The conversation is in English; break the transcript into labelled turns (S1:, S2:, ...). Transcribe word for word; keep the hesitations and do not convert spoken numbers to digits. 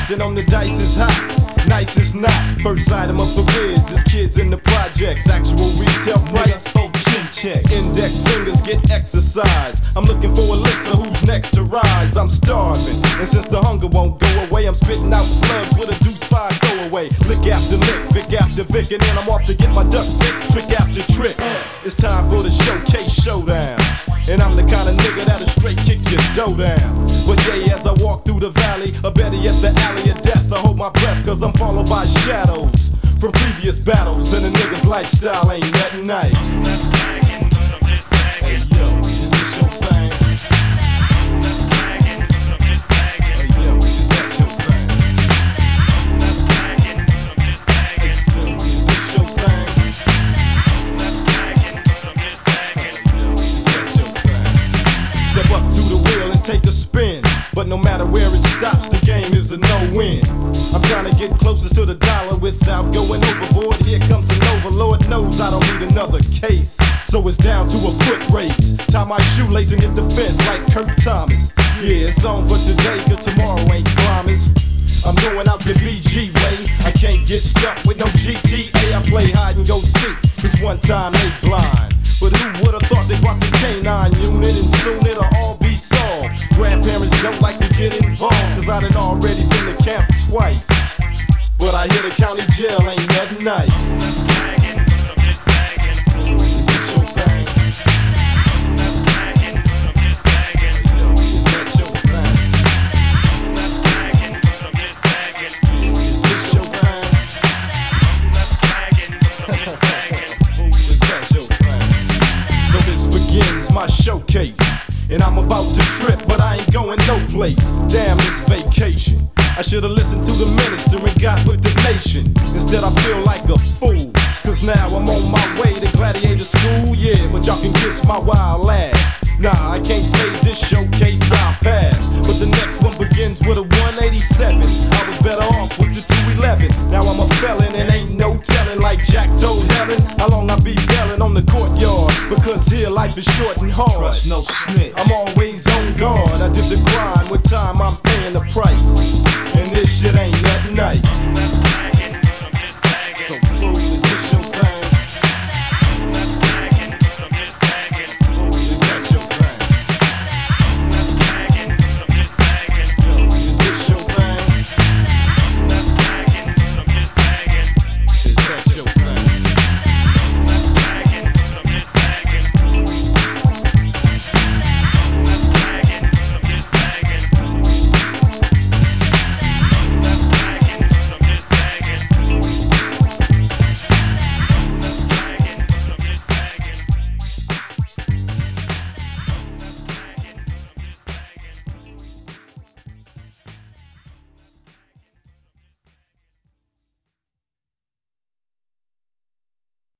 S1: Insisting on the dice is hot, nice is not. First item of the biz is kids in the projects. Actual retail price, index fingers get exercise. I'm looking for a elixir, who's next to rise? I'm starving, and since the hunger won't go away, I'm spitting out slugs with a deuce five go away. Lick after lick, Vic after Vic, and then I'm off to get my ducks in, trick after trick. It's time for the showcase showdown, and I'm the kind of nigga that'll straight kick your dough down. But yeah, as I walk through the valley, or better yet the alley of death, I hold my breath cause I'm followed by shadows from previous battles, and a nigga's lifestyle ain't nothing nice. Hey yo, is this your thing? Hey yo, is that your thing? Hey Phil, is this your thing? Step up to the wheel and take a spin, but no matter where it stops, the game is a no-win. I'm trying to get closest to the dollar without going overboard. Here comes an overlord, knows I don't need another case, so it's down to a foot race. Tie my shoelace and hit the fence like Kurt Thomas. Yeah, it's on for today, cause tomorrow ain't promised. I'm going out the B G way, I can't get stuck with no G T A. I play hide and go seek, cause one time they blind. But who would've thought they brought the canine unit, and soon it'll all be solved. Grandparents don't like to get involved, cause I done already been to camp twice. But I hear the county jail ain't nothing nice. Is this your thing? Is that your thing? Is this your thing? Is that your thing? So this begins my showcase, and I'm about to trip, but I ain't going no place. Damn this vacation, I should've listened to the minister and got with the nation. Instead I feel like a fool, cause now I'm on my way to gladiator school. Yeah, but y'all can kiss my wild ass. Nah, I can't fade this showcase, I'll pass. But the next one begins with a one eighty-seven. I was better off with the two eleven. Now I'm a felon and ain't no telling, like Jack told Helen, how long I be belling on the courtyard. Because here life is short and hard.
S2: Trust no snitch.
S1: I'm always on guard. I did the grind, with time I'm paying the price.